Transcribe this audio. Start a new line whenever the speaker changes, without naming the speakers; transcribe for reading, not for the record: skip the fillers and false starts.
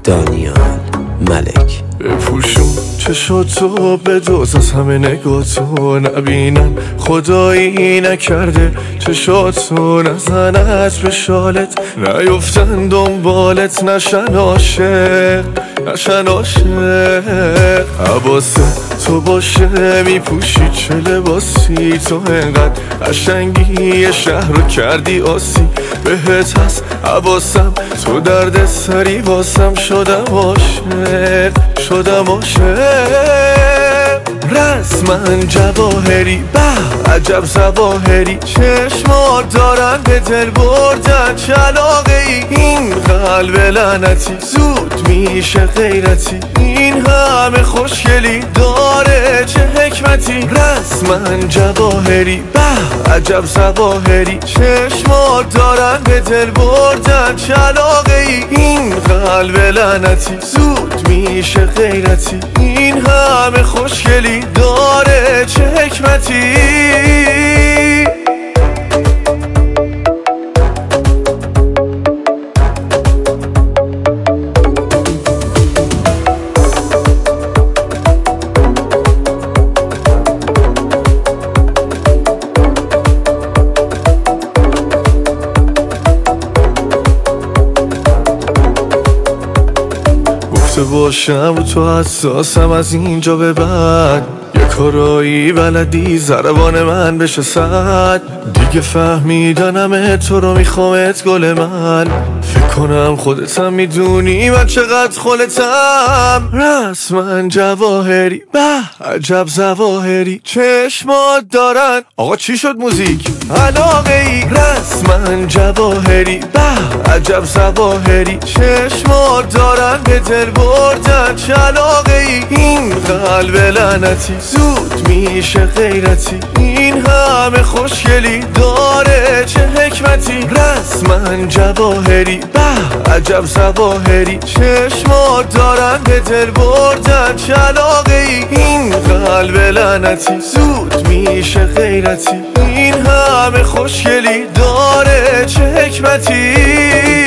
دانیال ملک.
بپوشون چشاتو به دوز از همه نگاتو نبینن، خدایی نکرده چشاتو نزنت به شالت، نیفتن دنبالت نشن عاشق، نشن عاشق. حواسه تو باشه میپوشی چه لباسی، تو انقدر قشنگی شهر رو کردی آسی، بهت هست حواسم تو درد سری واسم، شدم عاشق، شدم عاشق. رسمن جواهری به عجب ظواهری، چشمات دارن به دل بردن چه علاقه ای، این قلب لعنتی زود میشه غیرتی، این همه خوشگلی داره چه حکمتی. رسمن جواهری به عجب ظواهری، چشمات دارن به دل بردن چه علاقه ای، این قلب لعنتی زود میشه غیرتی، این همه خوشگلی داره چه حکمتی. باشم و تو حساسم از اینجا به بعد، یه کارایی بلدی ضربان من بشه صد، دیگه فهمیدنم تو رو میخوامت گل من، فکر کنم خودتم میدونی من چقدر خودتم. رسمن جواهری به عجب ظواهری، چشمات دارن آقا چی شد موزیک علاقه ای. رسمن جواهری به عجب ظواهری، چشمات دارن به دل بردن چه علاقه ای، این قلب لعنتی زود میشه غیرتی، این همه خوشگلی داره چه حکمتی. رسمن جواهری به عجب ظواهری، چشمات دارن به دل بردن چه علاقه ای، این قلب لعنتی زود میشه غیرتی، این همه خوشگلی داره چه حکمتی.